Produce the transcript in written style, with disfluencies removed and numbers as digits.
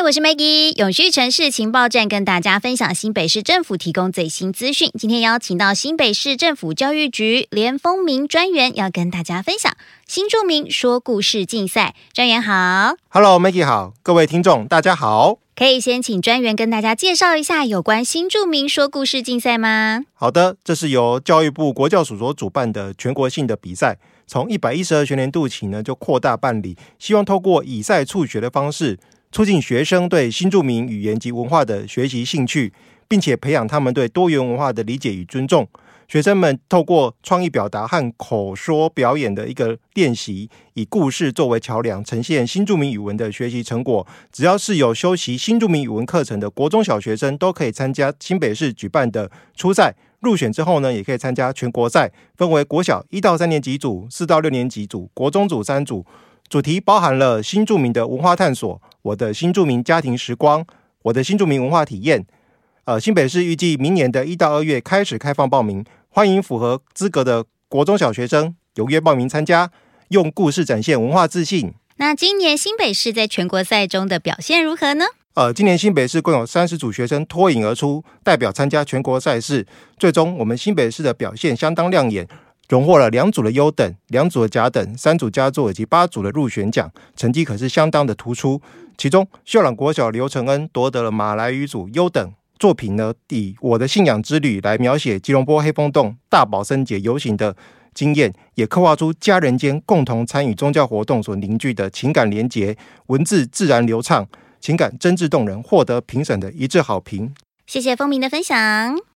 我是 Maggie， 永续城市情报站跟大家分享新北市政府提供最新资讯。今天邀请到新北市政府教育局连丰明专员，要跟大家分享新住民说故事竞赛。专员好。 Hello Maggie 好，各位听众大家好。 可以先请专员跟大家介绍一下有关新住民说故事竞赛吗？ 好的，这是由教育部国教署所主办的全国性的比赛，从112学年度起呢就扩大办理，希望透过以赛促学的方式，促进学生对新住民语言及文化的学习兴趣，并且培养他们对多元文化的理解与尊重。学生们透过创意表达和口说表演的一个练习，以故事作为桥梁，呈现新住民语文的学习成果。只要是有修习新住民语文课程的国中小学生，都可以参加新北市举办的初赛。入选之后呢，也可以参加全国赛，分为国小1到3年级组、4到6年级组、国中组3组。主题包含了新住民的文化探索、我的新住民家庭时光、我的新住民文化体验。新北市预计明年的1到2月开始开放报名，欢迎符合资格的国中小学生踊跃报名参加，用故事展现文化自信。 那今年新北市在全国赛中的表现如何呢？ 今年新北市共有30组学生脱颖而出，代表参加全国赛事。最终我们新北市的表现相当亮眼，荣获了2组的优等、2组的甲等、3组佳作以及8组的入选奖，成绩可是相当的突出。其中秀朗国小刘承恩夺得了马来语组优等，作品呢以我的信仰之旅来描写吉隆坡黑风洞大保生节游行的经验，也刻画出家人间共同参与宗教活动所凝聚的情感连结，文字自然流畅，情感真挚动人，获得评审的一致好评。 谢谢丰明的分享。